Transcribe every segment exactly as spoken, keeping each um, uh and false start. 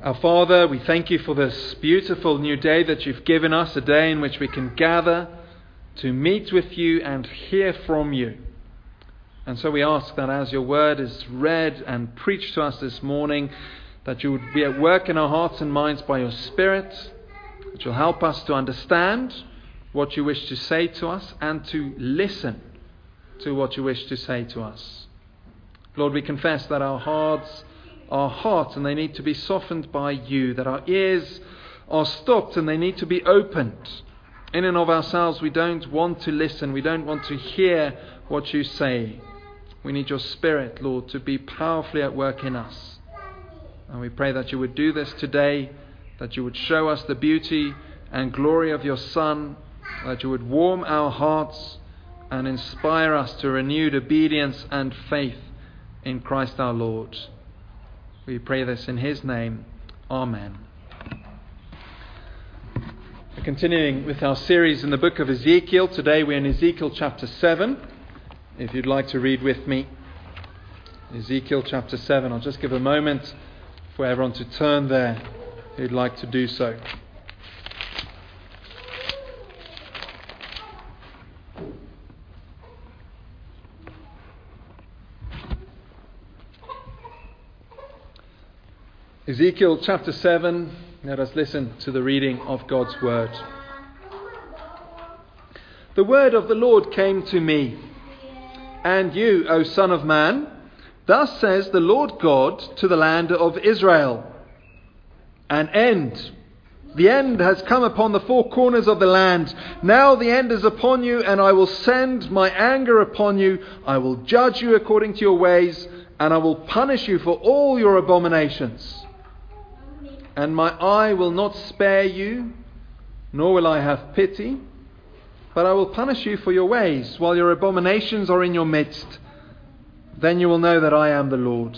Our Father, we thank you for this beautiful new day that you've given us, a day in which we can gather to meet with you and hear from you. And so we ask that as your word is read and preached to us this morning, that you would be at work in our hearts and minds by your Spirit, that you'll help us to understand what you wish to say to us and to listen to what you wish to say to us. Lord, we confess that our hearts are hot and they need to be softened by you, that our ears are stopped and they need to be opened. In and of ourselves, we don't want to listen, we don't want to hear what you say. We need your Spirit, Lord, to be powerfully at work in us. And we pray that you would do this today, that you would show us the beauty and glory of your Son, that you would warm our hearts and inspire us to renewed obedience and faith in Christ our Lord. We pray this in his name. Amen. We're continuing with our series in the book of Ezekiel. Today we're in Ezekiel chapter seven. If you'd like to read with me. Ezekiel chapter seven. I'll just give a moment for everyone to turn there who'd like to do so. Ezekiel chapter seven, let us listen to the reading of God's word. The word of the Lord came to me, and you, O Son of Man, thus says the Lord God to the land of Israel, an end. The end has come upon the four corners of the land. Now the end is upon you, and I will send my anger upon you. I will judge you according to your ways, and I will punish you for all your abominations. And my eye will not spare you, nor will I have pity, but I will punish you for your ways, while your abominations are in your midst. Then you will know that I am the Lord.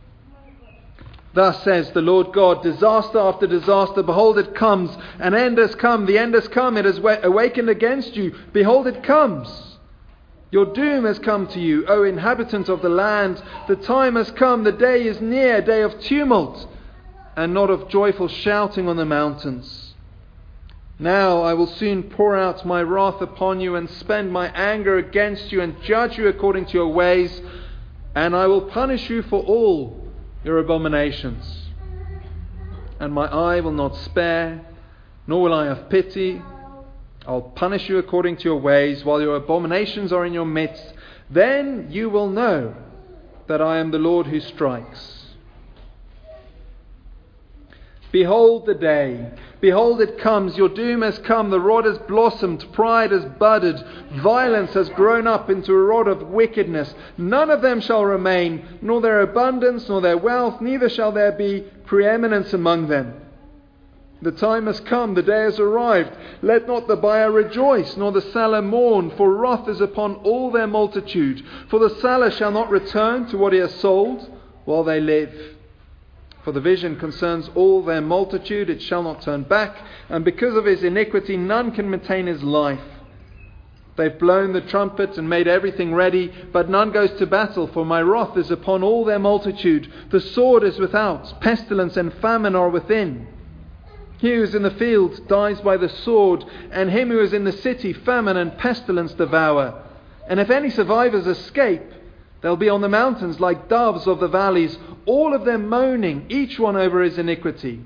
Thus says the Lord God, disaster after disaster, behold it comes, an end has come, the end has come, it has awakened against you, behold it comes. Your doom has come to you, O inhabitants of the land, the time has come, the day is near, a day of tumult, and not of joyful shouting on the mountains. Now I will soon pour out my wrath upon you and spend my anger against you and judge you according to your ways, and I will punish you for all your abominations. And my eye will not spare, nor will I have pity. I'll punish you according to your ways, while your abominations are in your midst. Then you will know that I am the Lord who strikes. Behold the day, behold it comes, your doom has come, the rod has blossomed, pride has budded, violence has grown up into a rod of wickedness. None of them shall remain, nor their abundance, nor their wealth, neither shall there be preeminence among them. The time has come, the day has arrived. Let not the buyer rejoice, nor the seller mourn, for wrath is upon all their multitude. For the seller shall not return to what he has sold while they live. For the vision concerns all their multitude, it shall not turn back, and because of his iniquity none can maintain his life. They've blown the trumpet and made everything ready, but none goes to battle, for my wrath is upon all their multitude. The sword is without, pestilence and famine are within. He who is in the field dies by the sword, and him who is in the city famine and pestilence devour. And if any survivors escape, they'll be on the mountains like doves of the valleys, all of them moaning, each one over his iniquity.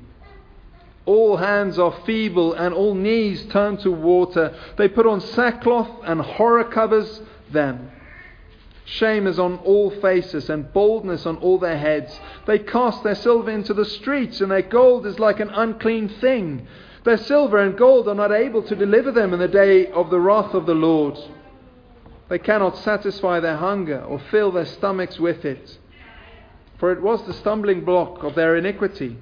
All hands are feeble and all knees turn to water. They put on sackcloth and horror covers them. Shame is on all faces and baldness on all their heads. They cast their silver into the streets, and their gold is like an unclean thing. Their silver and gold are not able to deliver them in the day of the wrath of the Lord. They cannot satisfy their hunger or fill their stomachs with it. For it was the stumbling block of their iniquity.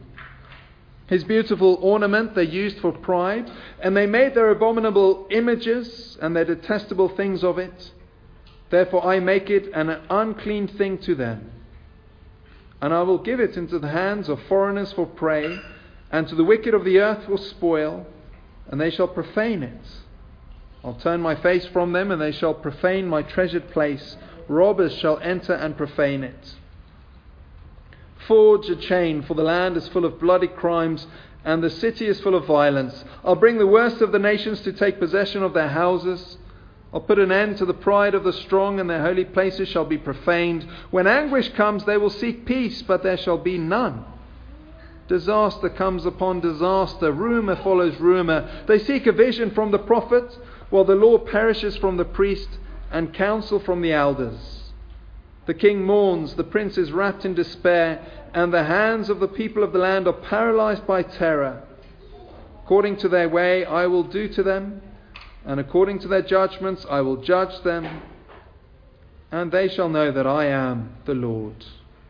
His beautiful ornament they used for pride, and they made their abominable images and their detestable things of it. Therefore I make it an unclean thing to them. And I will give it into the hands of foreigners for prey, and to the wicked of the earth for spoil, and they shall profane it. I'll turn my face from them, and they shall profane my treasured place. Robbers shall enter and profane it. Forge a chain, for the land is full of bloody crimes, and the city is full of violence. I'll bring the worst of the nations to take possession of their houses. I'll put an end to the pride of the strong, and their holy places shall be profaned. When anguish comes, they will seek peace, but there shall be none. Disaster comes upon disaster. Rumour follows rumour. They seek a vision from the prophet, while the law perishes from the priest, and counsel from the elders. The king mourns, the prince is wrapped in despair, and the hands of the people of the land are paralyzed by terror. According to their way I will do to them, and according to their judgments I will judge them, and they shall know that I am the Lord.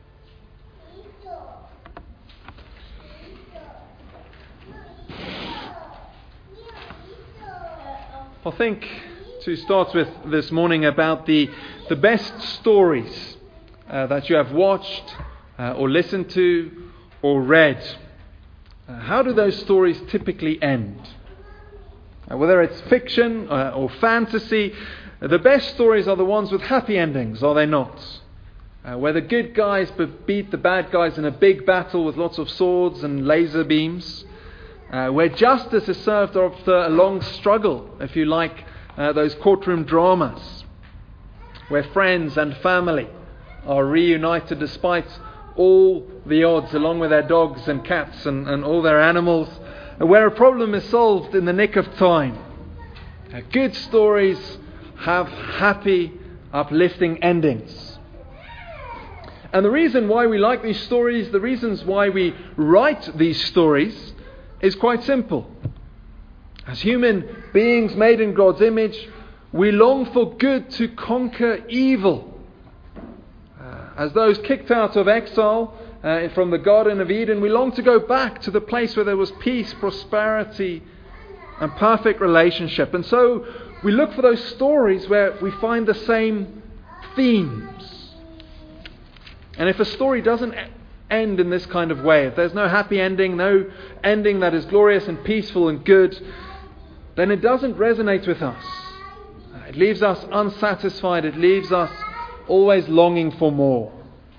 I think to start with this morning about the, the best stories uh, that you have watched uh, or listened to or read. Uh, how do those stories typically end? Uh, whether it's fiction uh, or fantasy, the best stories are the ones with happy endings, are they not? Uh, where the good guys beat the bad guys in a big battle with lots of swords and laser beams. Uh, where justice is served after a long struggle, if you like, uh, those courtroom dramas. Where friends and family are reunited despite all the odds, along with their dogs and cats and, and all their animals. Uh, where a problem is solved in the nick of time. Uh, good stories have happy, uplifting endings. And the reason why we like these stories, the reasons why we write these stories, is quite simple. As human beings made in God's image, we long for good to conquer evil. Uh, as those kicked out of exile uh, from the Garden of Eden, we long to go back to the place where there was peace, prosperity, and perfect relationship. And so we look for those stories where we find the same themes. And if a story doesn't end in this kind of way, if there's no happy ending, no ending that is glorious and peaceful and good, then it doesn't resonate with us. It leaves us unsatisfied. It leaves us always longing for more.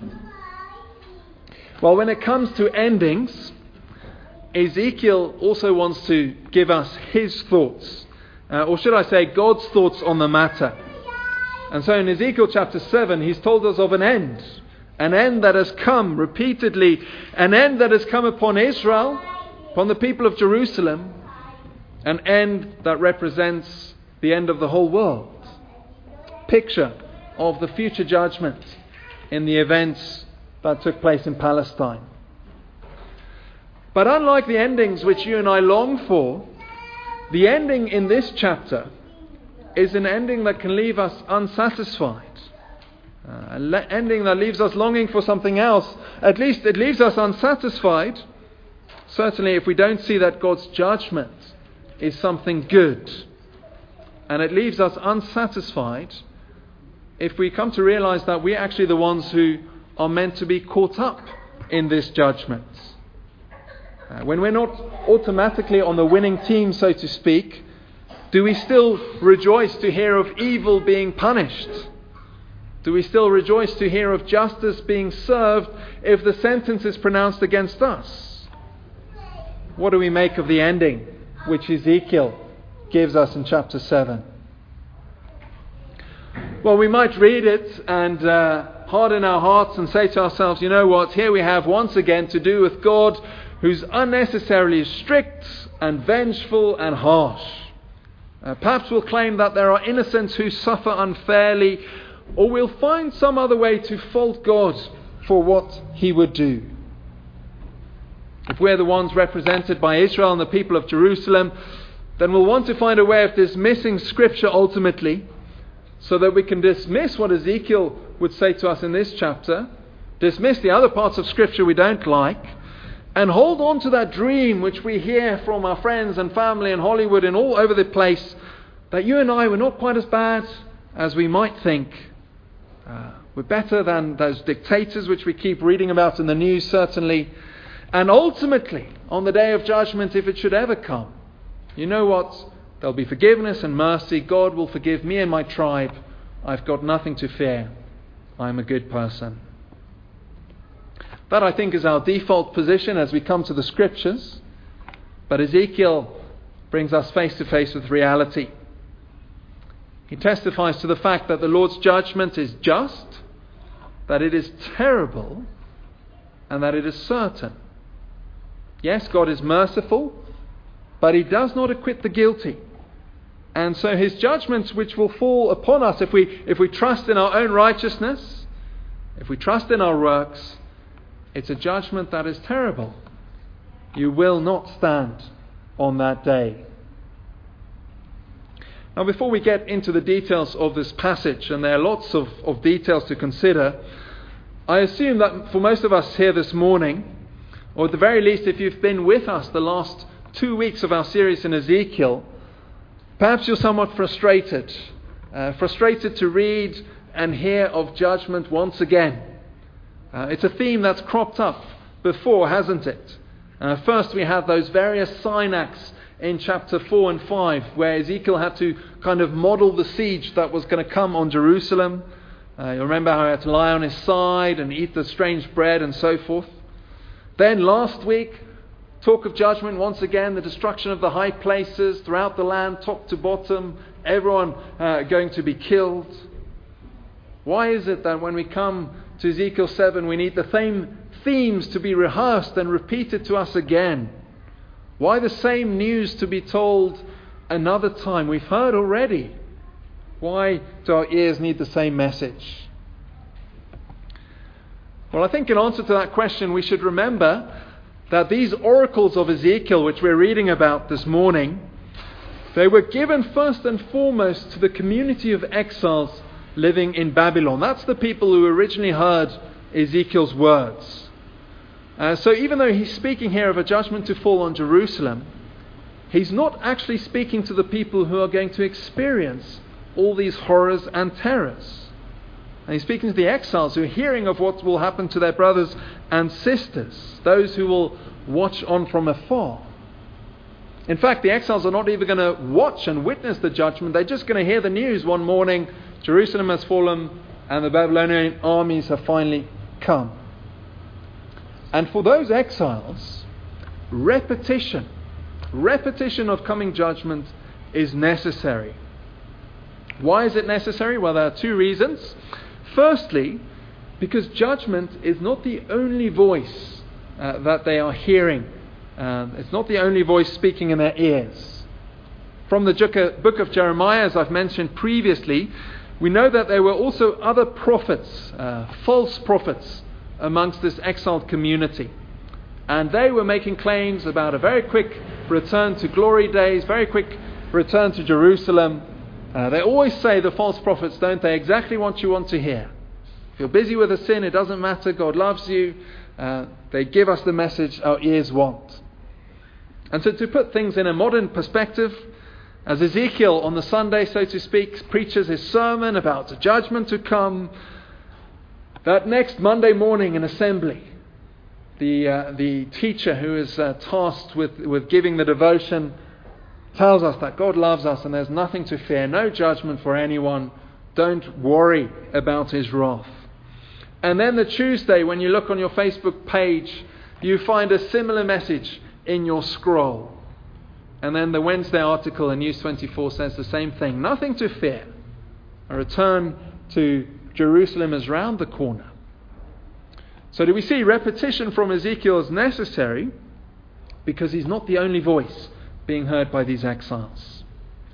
Well, when it comes to endings, Ezekiel also wants to give us his thoughts, uh, or should I say God's thoughts on the matter. And so in Ezekiel chapter seven, he's told us of an end. An end that has come repeatedly. An end that has come upon Israel, upon the people of Jerusalem. An end that represents the end of the whole world. Picture of the future judgment in the events that took place in Palestine. But unlike the endings which you and I long for, the ending in this chapter is an ending that can leave us unsatisfied. Uh, an le- ending that leaves us longing for something else. At least it leaves us unsatisfied. Certainly if we don't see that God's judgment is something good. And it leaves us unsatisfied if we come to realize that we're actually the ones who are meant to be caught up in this judgment. Uh, when we're not automatically on the winning team, so to speak, do we still rejoice to hear of evil being punished? Do we still rejoice to hear of justice being served if the sentence is pronounced against us? What do we make of the ending which Ezekiel gives us in chapter seven? Well, we might read it and uh, harden our hearts and say to ourselves, you know what, here we have once again to do with God who's unnecessarily strict and vengeful and harsh. Uh, perhaps we'll claim that there are innocents who suffer unfairly, or we'll find some other way to fault God for what he would do. If we're the ones represented by Israel and the people of Jerusalem, then we'll want to find a way of dismissing Scripture ultimately, so that we can dismiss what Ezekiel would say to us in this chapter, dismiss the other parts of Scripture we don't like, and hold on to that dream which we hear from our friends and family in Hollywood and all over the place, that you and I were not quite as bad as we might think. Uh, we're better than those dictators which we keep reading about in the news, certainly. And ultimately, on the day of judgment, if it should ever come, you know what? There'll be forgiveness and mercy. God will forgive me and my tribe. I've got nothing to fear. I'm a good person. That, I think, is our default position as we come to the Scriptures. But Ezekiel brings us face to face with reality. He testifies to the fact that the Lord's judgment is just, that it is terrible, and that it is certain. Yes, God is merciful, but He does not acquit the guilty. And so His judgments, which will fall upon us if we if we trust in our own righteousness, if we trust in our works, it's a judgment that is terrible. You will not stand on that day. Now, before we get into the details of this passage, and there are lots of, of details to consider, I assume that for most of us here this morning, or at the very least if you've been with us the last two weeks of our series in Ezekiel, perhaps you're somewhat frustrated. Uh, frustrated to read and hear of judgment once again. Uh, it's a theme that's cropped up before, hasn't it? Uh, first we had those various sign acts in chapter four and five, where Ezekiel had to kind of model the siege that was going to come on Jerusalem. Uh, you remember how he had to lie on his side and eat the strange bread and so forth. Then last week, talk of judgment once again, the destruction of the high places throughout the land, top to bottom, everyone uh, going to be killed. Why is it that when we come to Ezekiel seven, we need the same themes to be rehearsed and repeated to us again? Why the same news to be told another time? We've heard already. Why do our ears need the same message? Well, I think in answer to that question, we should remember that these oracles of Ezekiel, which we're reading about this morning, they were given first and foremost to the community of exiles living in Babylon. That's the people who originally heard Ezekiel's words. Uh, so even though he's speaking here of a judgment to fall on Jerusalem, he's not actually speaking to the people who are going to experience all these horrors and terrors. And he's speaking to the exiles who are hearing of what will happen to their brothers and sisters, those who will watch on from afar. In fact, the exiles are not even going to watch and witness the judgment. They're just going to hear the news one morning: Jerusalem has fallen and the Babylonian armies have finally come. And for those exiles, repetition, repetition of coming judgment is necessary. Why is it necessary? Well, there are two reasons. Firstly, because judgment is not the only voice uh, that they are hearing. Uh, it's not the only voice speaking in their ears. From the book of Jeremiah, as I've mentioned previously, we know that there were also other prophets, uh, false prophets, amongst this exiled community. And they were making claims about a very quick return to glory days, very quick return to Jerusalem. Uh, they always say, the false prophets, don't they, exactly what you want to hear. If you're busy with a sin, it doesn't matter, God loves you. Uh, they give us the message our ears want. And so to put things in a modern perspective, as Ezekiel on the Sunday, so to speak, preaches his sermon about the judgment to come, that next Monday morning in assembly, the uh, the teacher who is uh, tasked with, with giving the devotion tells us that God loves us and there's nothing to fear, no judgment for anyone. Don't worry about His wrath. And then the Tuesday, when you look on your Facebook page, you find a similar message in your scroll. And then the Wednesday article in News twenty-four says the same thing. Nothing to fear. A return to Jerusalem is round the corner. So do we see repetition from Ezekiel as necessary? Because he's not the only voice being heard by these exiles.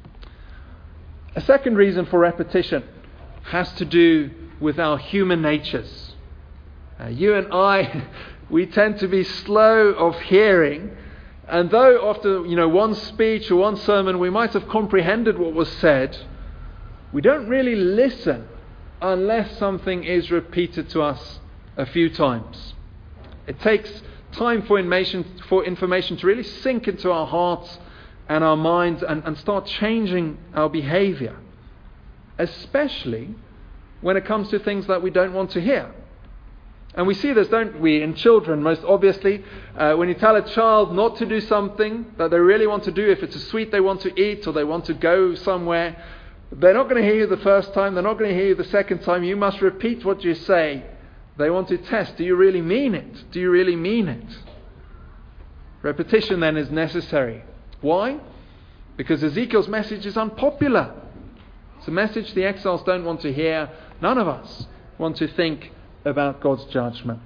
A second reason for repetition has to do with our human natures. Uh, you and I, we tend to be slow of hearing, and though after you know one speech or one sermon we might have comprehended what was said, we don't really listen unless something is repeated to us a few times. It takes time for information, for information to really sink into our hearts and our minds and, and start changing our behavior, especially when it comes to things that we don't want to hear. And we see this, don't we, in children most obviously. Uh, when you tell a child not to do something that they really want to do, if it's a sweet they want to eat or they want to go somewhere, they're not going to hear you the first time, they're not going to hear you the second time. You must repeat what you say They want to test, do you really mean it? Do you really mean it? Repetition then is necessary. Why? Because Ezekiel's message is unpopular. It's a message the exiles don't want to hear. None of us want to think about God's judgment.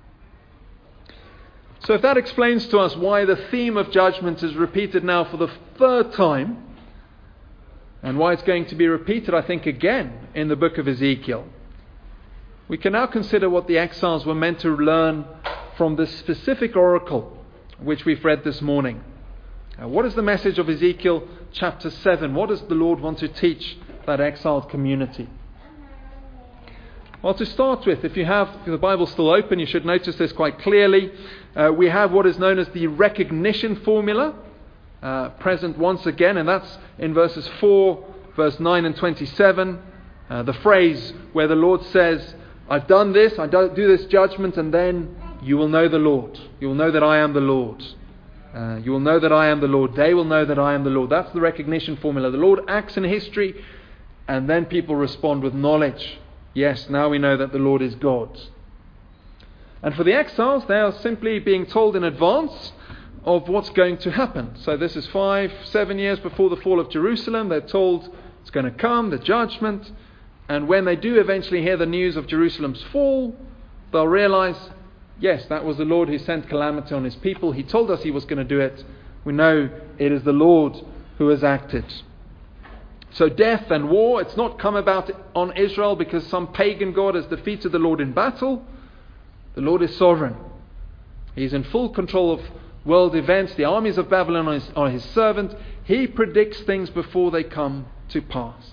So if that explains to us why the theme of judgment is repeated now for the third time, and why it's going to be repeated, I think, again in the book of Ezekiel, we can now consider what the exiles were meant to learn from this specific oracle which we've read this morning. Uh, what is the message of Ezekiel chapter seven? What does the Lord want to teach that exiled community? Well, to start with, if you have the Bible still open, you should notice this quite clearly. Uh, we have what is known as the recognition formula, uh, present once again, and that's in verses four, verse nine and twenty-seven. Uh, the phrase where the Lord says, I've done this, I do this judgment, and then you will know the Lord. You will know that I am the Lord. Uh, you will know that I am the Lord. They will know that I am the Lord. That's the recognition formula. The Lord acts in history, and then people respond with knowledge. Yes, now we know that the Lord is God. And for the exiles, they are simply being told in advance of what's going to happen. So this is five, seven years before the fall of Jerusalem. They're told it's going to come, the judgment. And when they do eventually hear the news of Jerusalem's fall, they'll realize, yes, that was the Lord who sent calamity on his people. He told us he was going to do it. We know it is the Lord who has acted. So death and war, it's not come about on Israel because some pagan god has defeated the Lord in battle. The Lord is sovereign. He is in full control of world events. The armies of Babylon are his, are his servant. He predicts things before they come to pass.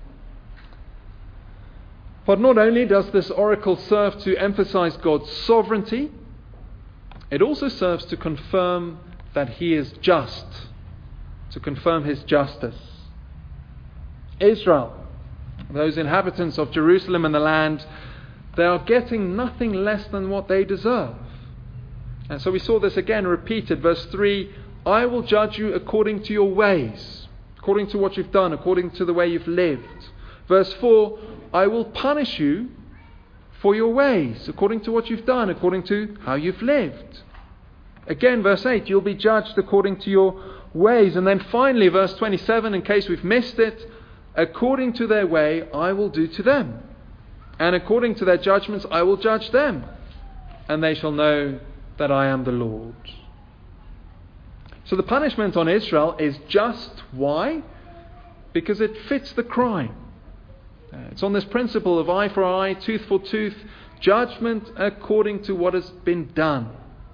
But not only does this oracle serve to emphasize God's sovereignty, it also serves to confirm that he is just, to confirm his justice. Israel, those inhabitants of Jerusalem and the land, they are getting nothing less than what they deserve. And so we saw this again repeated. Verse three, I will judge you according to your ways, according to what you've done, according to the way you've lived. Verse four, I will punish you for your ways, according to what you've done, according to how you've lived. Again, verse eight, you'll be judged according to your ways. And then finally, verse twenty-seven, in case we've missed it, according to their way, I will do to them. And according to their judgments, I will judge them. And they shall know that I am the Lord. So the punishment on Israel is just. Why? Because it fits the crime. Uh, it's on this principle of eye for eye, tooth for tooth, judgment according to what has been done.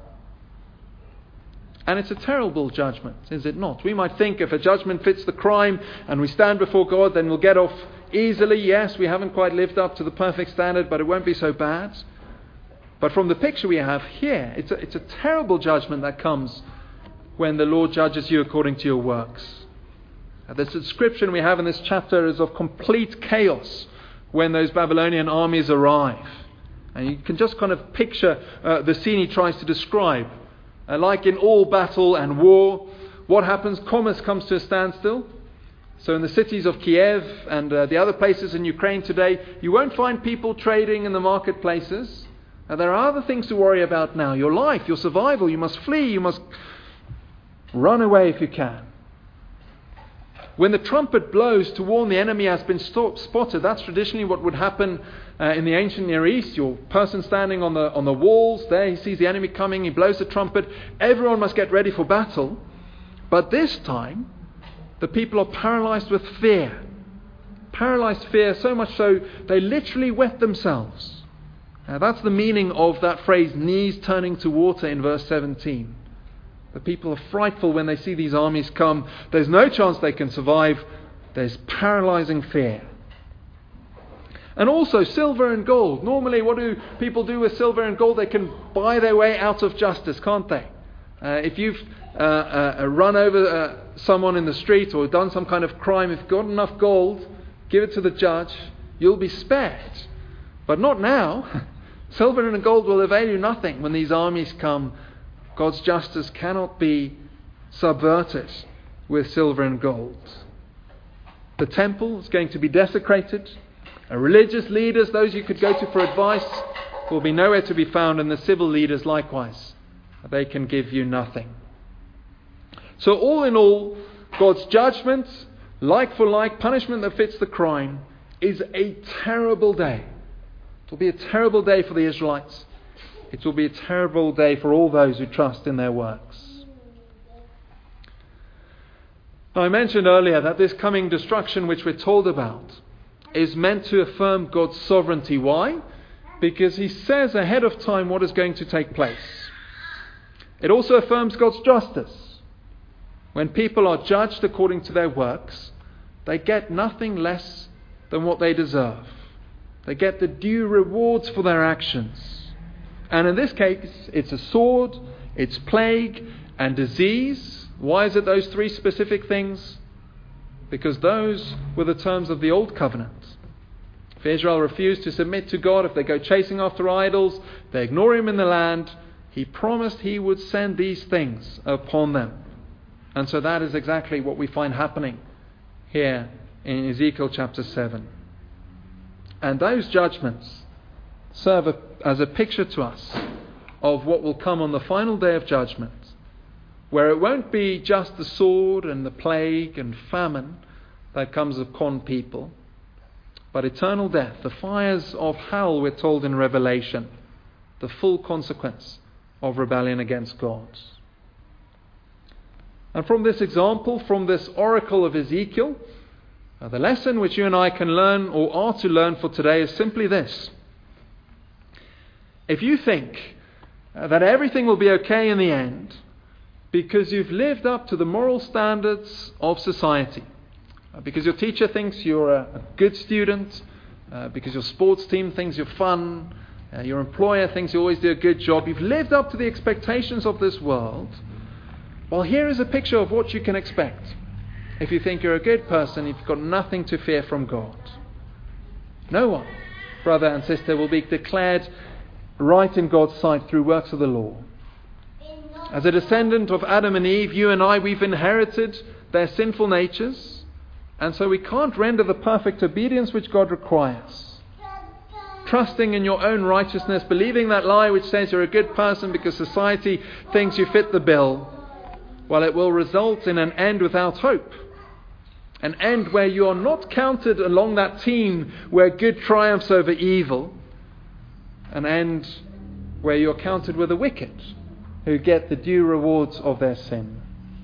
And it's a terrible judgment, is it not? We might think if a judgment fits the crime and we stand before God, then we'll get off easily. Yes, we haven't quite lived up to the perfect standard, but it won't be so bad. But from the picture we have here, it's a, it's a terrible judgment that comes when the Lord judges you according to your works. Now, the description we have in this chapter is of complete chaos when those Babylonian armies arrive. And you can just kind of picture uh, the scene he tries to describe. Uh, like in all battle and war, what happens? Commerce comes to a standstill. So in the cities of Kiev and uh, the other places in Ukraine today, you won't find people trading in the marketplaces. Uh, there are other things to worry about now. Your life, your survival. You must flee. You must run away if you can. When the trumpet blows to warn the enemy has been stop- spotted, that's traditionally what would happen uh, in the ancient Near East. Your person standing on the on the walls, there he sees the enemy coming, he blows the trumpet. Everyone must get ready for battle. But this time, the people are paralyzed with fear. Paralyzed fear, so much so they literally wet themselves. Now, that's the meaning of that phrase, knees turning to water, in verse seventeen. The people are frightful when they see these armies come. There's no chance they can survive. There's paralyzing fear. And also silver and gold. Normally, what do people do with silver and gold? They can buy their way out of justice, can't they? Uh, if you've uh, uh, run over uh, someone in the street or done some kind of crime, if you've got enough gold, give it to the judge, you'll be spared. But not now. Silver and gold will avail you nothing when these armies come. God's justice cannot be subverted with silver and gold. The temple is going to be desecrated. Uh, religious leaders, those you could go to for advice, will be nowhere to be found, and the civil leaders likewise. They can give you nothing. So all in all, God's judgment, like for like, punishment that fits the crime, is a terrible day. It will be a terrible day for the Israelites. It will be a terrible day for all those who trust in their works. Now, I mentioned earlier that this coming destruction which we're told about is meant to affirm God's sovereignty. Why? Because He says ahead of time what is going to take place. It also affirms God's justice. When people are judged according to their works, they get nothing less than what they deserve. They get the due rewards for their actions. And in this case, it's a sword, it's plague and disease. Why is it those three specific things? Because those were the terms of the Old Covenant. If Israel refused to submit to God, if they go chasing after idols, they ignore Him in the land, He promised He would send these things upon them. And so that is exactly what we find happening here in Ezekiel chapter seven. And those judgments serve a, as a picture to us of what will come on the final day of judgment, where it won't be just the sword and the plague and famine that comes upon people, but eternal death, the fires of hell, we're told in Revelation, the full consequence of rebellion against God. And from this example, from this oracle of Ezekiel, uh, the lesson which you and I can learn, or are to learn for today, is simply this. If you think uh, that everything will be okay in the end, because you've lived up to the moral standards of society, uh, because your teacher thinks you're a, a good student, uh, because your sports team thinks you're fun, uh, your employer thinks you always do a good job, you've lived up to the expectations of this world, well, here is a picture of what you can expect if you think you're a good person, you've got nothing to fear from God. No one, brother and sister, will be declared right in God's sight through works of the law. As a descendant of Adam and Eve, you and I, we've inherited their sinful natures, and so we can't render the perfect obedience which God requires. Trusting in your own righteousness, believing that lie which says you're a good person because society thinks you fit the bill, well, it will result in an end without hope. An end where you are not counted along that team where good triumphs over evil. An end where you're counted with the wicked, who get the due rewards of their sin.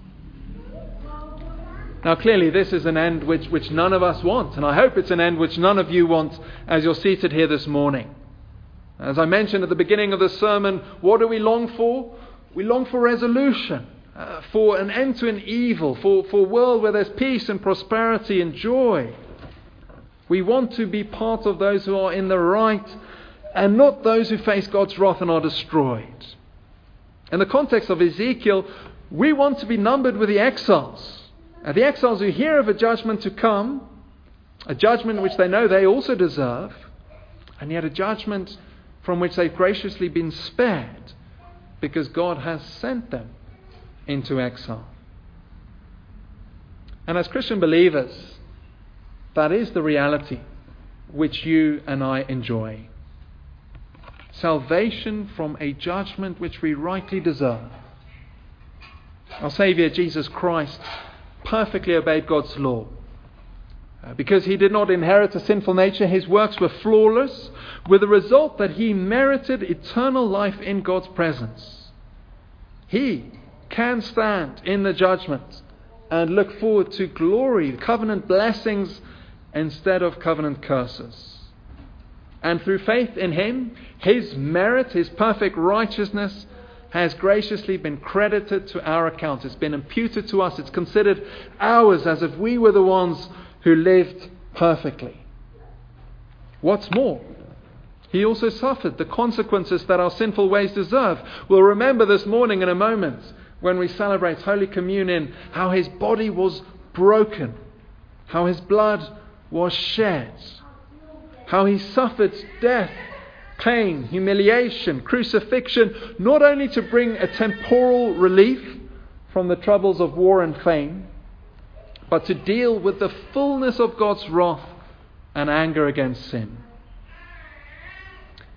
Now clearly this is an end which, which none of us want, and I hope it's an end which none of you want as you're seated here this morning. As I mentioned at the beginning of the sermon, what do we long for? We long for resolution, uh, for an end to an evil, for, for a world where there's peace and prosperity and joy. We want to be part of those who are in the right and not those who face God's wrath and are destroyed. In the context of Ezekiel, we want to be numbered with the exiles. Uh, the exiles who hear of a judgment to come, a judgment which they know they also deserve, and yet a judgment from which they've graciously been spared because God has sent them into exile. And as Christian believers, that is the reality which you and I enjoy. Salvation from a judgment which we rightly deserve. Our Saviour Jesus Christ perfectly obeyed God's law. Uh, because He did not inherit a sinful nature, His works were flawless, with the result that He merited eternal life in God's presence. He can stand in the judgment and look forward to glory, covenant blessings instead of covenant curses. And through faith in Him, His merit, His perfect righteousness has graciously been credited to our account. It's been imputed to us. It's considered ours as if we were the ones who lived perfectly. What's more, He also suffered the consequences that our sinful ways deserve. We'll remember this morning in a moment when we celebrate Holy Communion how His body was broken, how His blood was shed, how He suffered death, pain, humiliation, crucifixion, not only to bring a temporal relief from the troubles of war and fame, but to deal with the fullness of God's wrath and anger against sin.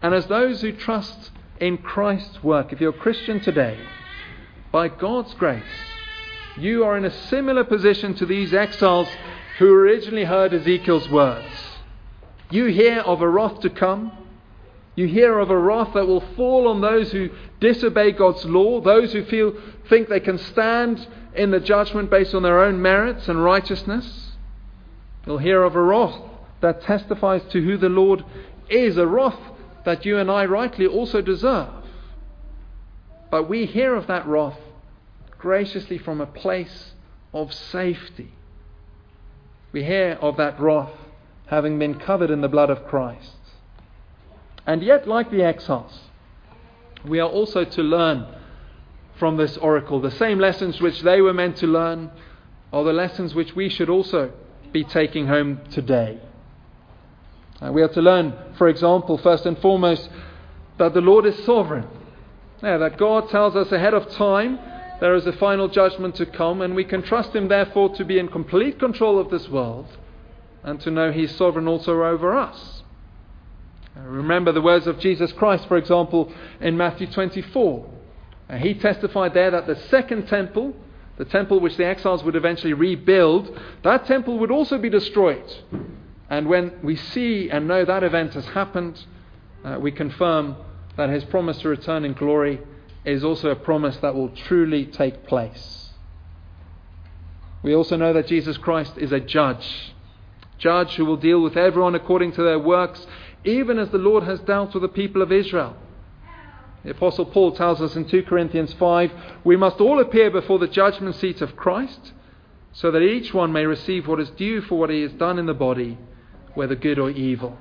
And as those who trust in Christ's work, if you're a Christian today, by God's grace, you are in a similar position to these exiles who originally heard Ezekiel's words. You hear of a wrath to come. You hear of a wrath that will fall on those who disobey God's law, those who feel think they can stand in the judgment based on their own merits and righteousness. You'll hear of a wrath that testifies to who the Lord is, a wrath that you and I rightly also deserve. But we hear of that wrath graciously from a place of safety. We hear of that wrath having been covered in the blood of Christ. And yet, like the exiles, we are also to learn from this oracle. The same lessons which they were meant to learn are the lessons which we should also be taking home today. Uh, we are to learn, for example, first and foremost, that the Lord is sovereign. Yeah, that God tells us ahead of time there is a final judgment to come, and we can trust Him therefore to be in complete control of this world and to know He's sovereign also over us. Uh, remember the words of Jesus Christ, for example, in Matthew twenty-four. Uh, he testified there that the second temple, the temple which the exiles would eventually rebuild, that temple would also be destroyed. And when we see and know that event has happened, uh, we confirm that His promise to return in glory is also a promise that will truly take place. We also know that Jesus Christ is a judge. Judge who will deal with everyone according to their works, even as the Lord has dealt with the people of Israel. The Apostle Paul tells us in two Corinthians five, we must all appear before the judgment seat of Christ, so that each one may receive what is due for what he has done in the body, whether good or evil.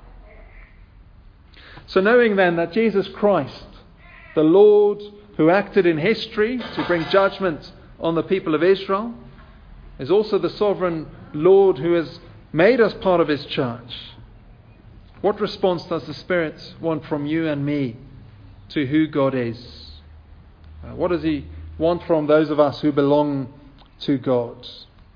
So knowing then that Jesus Christ, the Lord who acted in history to bring judgment on the people of Israel, is also the sovereign Lord who has made us part of His church, what response does the Spirit want from you and me to who God is? Uh, what does He want from those of us who belong to God?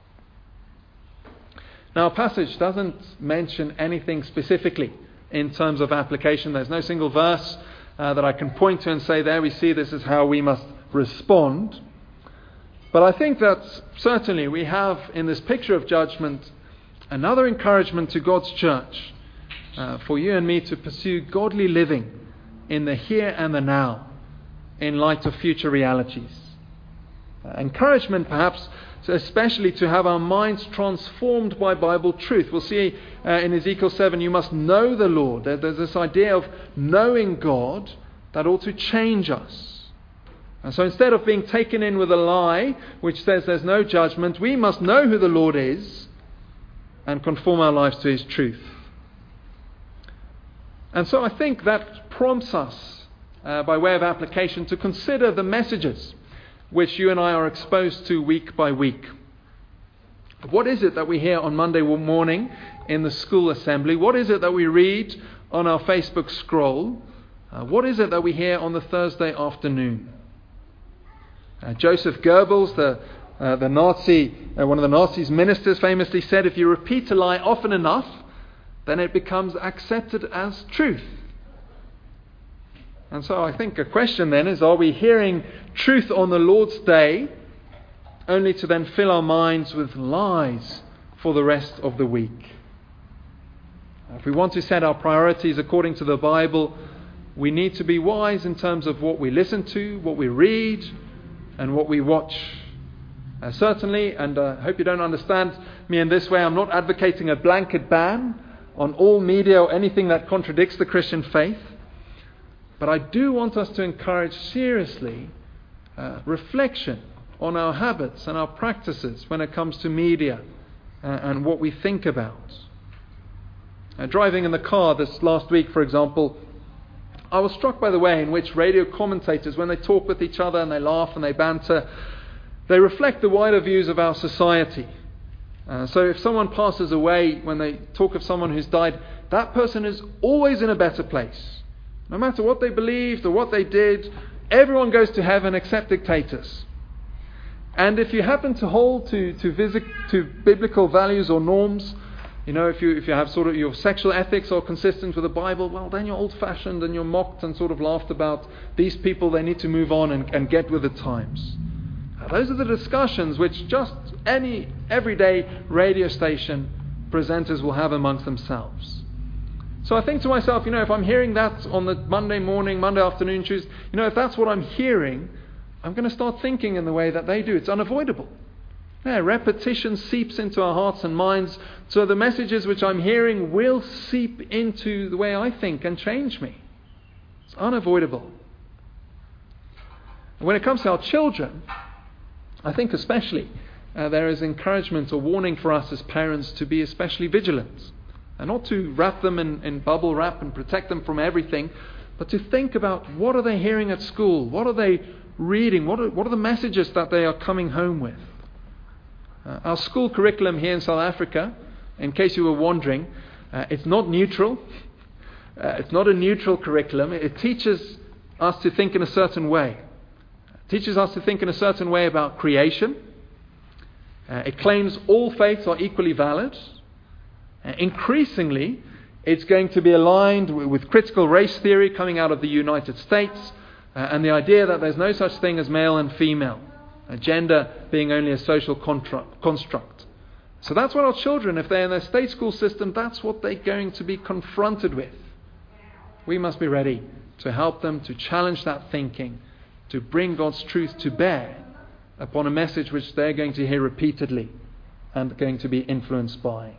Now, our passage doesn't mention anything specifically in terms of application. There's no single verse uh, that I can point to and say, there we see this is how we must respond. But I think that certainly we have in this picture of judgment another encouragement to God's church uh, for you and me to pursue godly living in the here and the now in light of future realities. Uh, encouragement perhaps especially to have our minds transformed by Bible truth. We'll see uh, in Ezekiel seven, you must know the Lord. There, there's this idea of knowing God that ought to change us. And so instead of being taken in with a lie which says there's no judgment, we must know who the Lord is and conform our lives to His truth. And so I think that prompts us, uh, by way of application, to consider the messages which you and I are exposed to week by week. What is it that we hear on Monday morning in the school assembly? What is it that we read on our Facebook scroll? Uh, what is it that we hear on the Thursday afternoon? Uh, Joseph Goebbels, the uh, the Nazi, uh, one of the Nazis' ministers, famously said, if you repeat a lie often enough, then it becomes accepted as truth. And so I think a question then is, are we hearing truth on the Lord's day only to then fill our minds with lies for the rest of the week? If we want to set our priorities according to the Bible, we need to be wise in terms of what we listen to, what we read, and what we watch. Uh, certainly, and I uh, hope you don't understand me in this way, I'm not advocating a blanket ban on all media or anything that contradicts the Christian faith. But I do want us to encourage seriously uh, reflection on our habits and our practices when it comes to media uh, and what we think about. Uh, driving in the car this last week, for example, I was struck by the way in which radio commentators, when they talk with each other and they laugh and they banter, they reflect the wider views of our society. Uh, so if someone passes away, when they talk of someone who's died, that person is always in a better place. No matter what they believed or what they did, everyone goes to heaven except dictators. And if you happen to hold to, to, visit, to biblical values or norms, You know, if you if you have sort of your sexual ethics are consistent with the Bible, well, then you're old-fashioned and you're mocked and sort of laughed about. These people, they need to move on and, and get with the times. Now, those are the discussions which just any everyday radio station presenters will have amongst themselves. So I think to myself, you know, if I'm hearing that on the Monday morning, Monday afternoon, Tuesday, you know, if that's what I'm hearing, I'm going to start thinking in the way that they do. It's unavoidable. Yeah, repetition seeps into our hearts and minds, so the messages which I'm hearing will seep into the way I think and change me. It's unavoidable. And when it comes to our children, I think especially uh, there is encouragement or warning for us as parents to be especially vigilant. And not to wrap them in, in bubble wrap and protect them from everything, but to think about what are they hearing at school? What are they reading? What are, what are the messages that they are coming home with? Uh, our school curriculum here in South Africa, in case you were wondering, uh, it's not neutral. Uh, it's not a neutral curriculum. It teaches us to think in a certain way. It teaches us to think in a certain way about creation. Uh, it claims all faiths are equally valid. Uh, increasingly, it's going to be aligned w- with critical race theory coming out of the United States, uh, and the idea that there's no such thing as male and female. Gender being only a social contra- construct. So that's what our children, if they're in their state school system, that's what they're going to be confronted with. We must be ready to help them, to challenge that thinking, to bring God's truth to bear upon a message which they're going to hear repeatedly and going to be influenced by.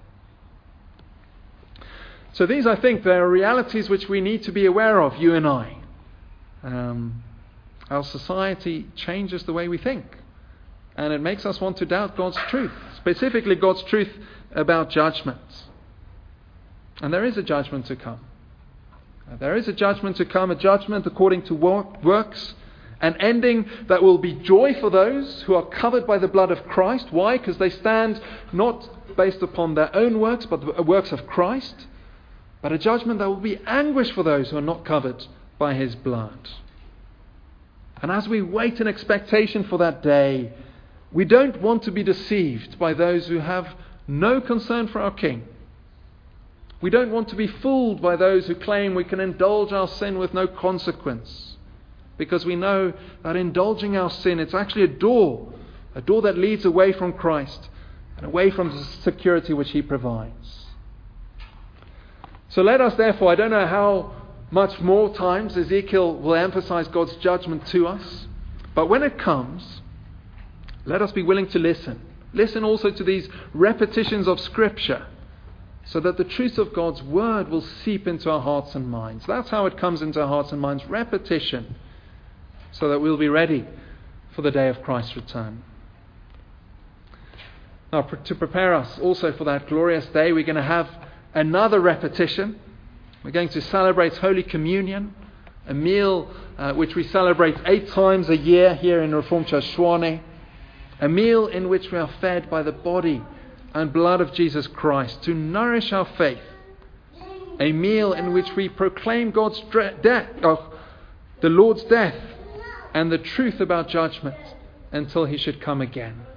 So these, I think, there are realities which we need to be aware of, you and I. Um, our society changes the way we think. And it makes us want to doubt God's truth, specifically God's truth about judgment. And there is a judgment to come. There is a judgment to come, a judgment according to works, an ending that will be joy for those who are covered by the blood of Christ. Why? Because they stand not based upon their own works, but the works of Christ. But a judgment that will be anguish for those who are not covered by His blood. And as we wait in expectation for that day, we don't want to be deceived by those who have no concern for our King. We don't want to be fooled by those who claim we can indulge our sin with no consequence. Because we know that indulging our sin, it's actually a door, a door that leads away from Christ and away from the security which He provides. So let us therefore, I don't know how much more times Ezekiel will emphasize God's judgment to us, but when it comes, let us be willing to listen. Listen also to these repetitions of Scripture, so that the truth of God's Word will seep into our hearts and minds. That's how it comes into our hearts and minds, repetition, so that we'll be ready for the day of Christ's return. Now, to prepare us also for that glorious day, we're going to have another repetition. We're going to celebrate Holy Communion, a meal uh, which we celebrate eight times a year here in Reformed Church Tshwane. A meal in which we are fed by the body and blood of Jesus Christ to nourish our faith. A meal in which we proclaim God's death, oh, the Lord's death, and the truth about judgment until He should come again.